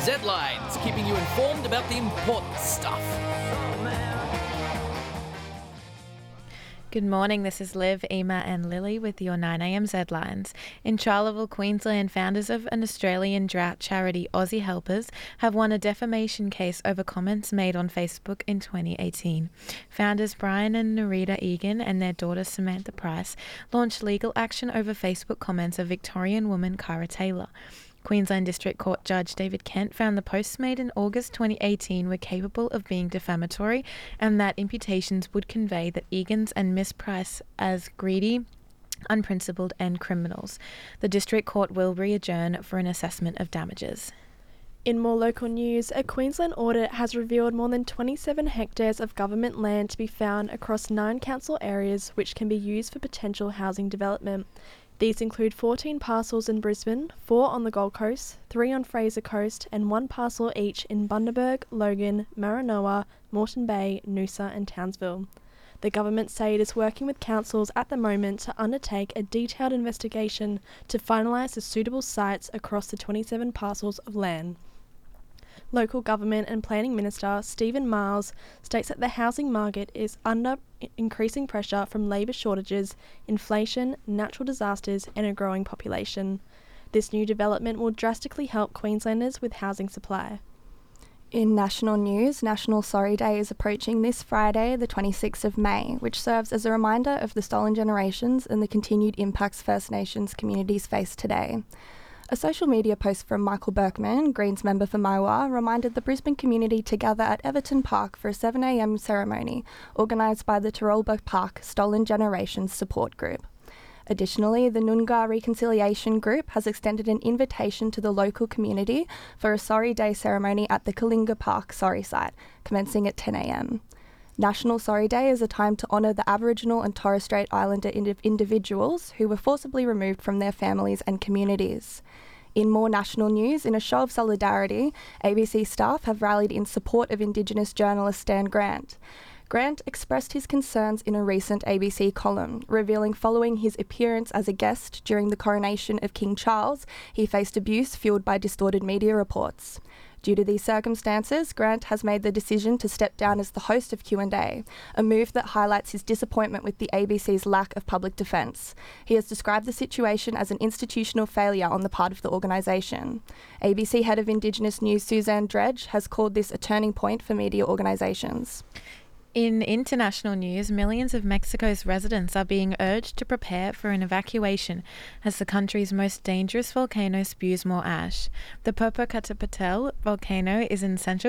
Z-Lines, keeping you informed about the important stuff. Good morning, this is Liv, Ema and Lily with your 9am Z-Lines. In Charleville, Queensland, founders of an Australian drought charity, Aussie Helpers, have won a defamation case over comments made on Facebook in 2018. Founders Brian and Nerita Egan and their daughter Samantha Price launched legal action over Facebook comments of Victorian woman Cara Taylor. Queensland District Court Judge David Kent found the posts made in August 2018 were capable of being defamatory and that imputations would convey that Egan's and Miss Price as greedy, unprincipled and criminals. The District Court will re-adjourn for an assessment of damages. In more local news, a Queensland audit has revealed more than 27 hectares of government land to be found across 9 council areas which can be used for potential housing development. These include 14 parcels in Brisbane, 4 on the Gold Coast, 3 on Fraser Coast and 1 parcel each in Bundaberg, Logan, Maranoa, Moreton Bay, Noosa and Townsville. The government say it is working with councils at the moment to undertake a detailed investigation to finalise the suitable sites across the 27 parcels of land. Local Government and Planning Minister Stephen Miles states that the housing market is under increasing pressure from labour shortages, inflation, natural disasters and a growing population. This new development will drastically help Queenslanders with housing supply. In national news, National Sorry Day is approaching this Friday, the 26th of May, which serves as a reminder of the stolen generations and the continued impacts First Nations communities face today. A social media post from Michael Berkman, Greens member for Maiwar, reminded the Brisbane community to gather at Everton Park for a 7am ceremony organised by the Tarolba Park Stolen Generations Support Group. Additionally, the Noongar Reconciliation Group has extended an invitation to the local community for a Sorry Day ceremony at the Kalinga Park Sorry site, commencing at 10am. National Sorry Day is a time to honour the Aboriginal and Torres Strait Islander individuals who were forcibly removed from their families and communities. In more national news, in a show of solidarity, ABC staff have rallied in support of Indigenous journalist Stan Grant. Grant expressed his concerns in a recent ABC column, revealing following his appearance as a guest during the coronation of King Charles, he faced abuse fueled by distorted media reports. Due to these circumstances, Grant has made the decision to step down as the host of Q&A, a move that highlights his disappointment with the ABC's lack of public defence. He has described the situation as an institutional failure on the part of the organisation. ABC Head of Indigenous News Suzanne Dredge has called this a turning point for media organisations. In international news, millions of Mexico's residents are being urged to prepare for an evacuation as the country's most dangerous volcano spews more ash. The Popocatépetl volcano is in central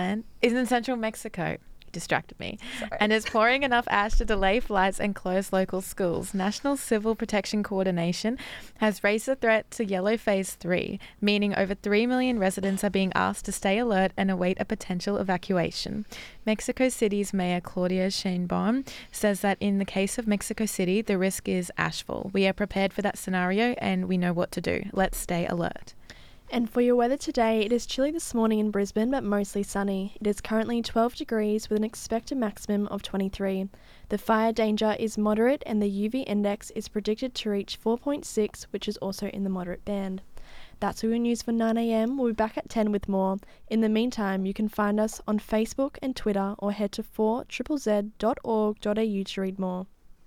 Mexico. Distracted me. Sorry. And is pouring enough ash to delay flights and close local schools. National Civil Protection Coordination has raised the threat to yellow phase 3, meaning over 3 million residents are being asked to stay alert and await a potential evacuation. Mexico City's Mayor Claudia Sheinbaum says that in the case of Mexico City, the risk is ashfall. We are prepared for that scenario and we know what to do. Let's stay alert. And for your weather today, it is chilly this morning in Brisbane but mostly sunny. It is currently 12 degrees with an expected maximum of 23. The fire danger is moderate and the UV index is predicted to reach 4.6, which is also in the moderate band. That's all your news for 9am. We'll be back at 10 with more. In the meantime, you can find us on Facebook and Twitter or head to 4ZZZ.org.au to read more.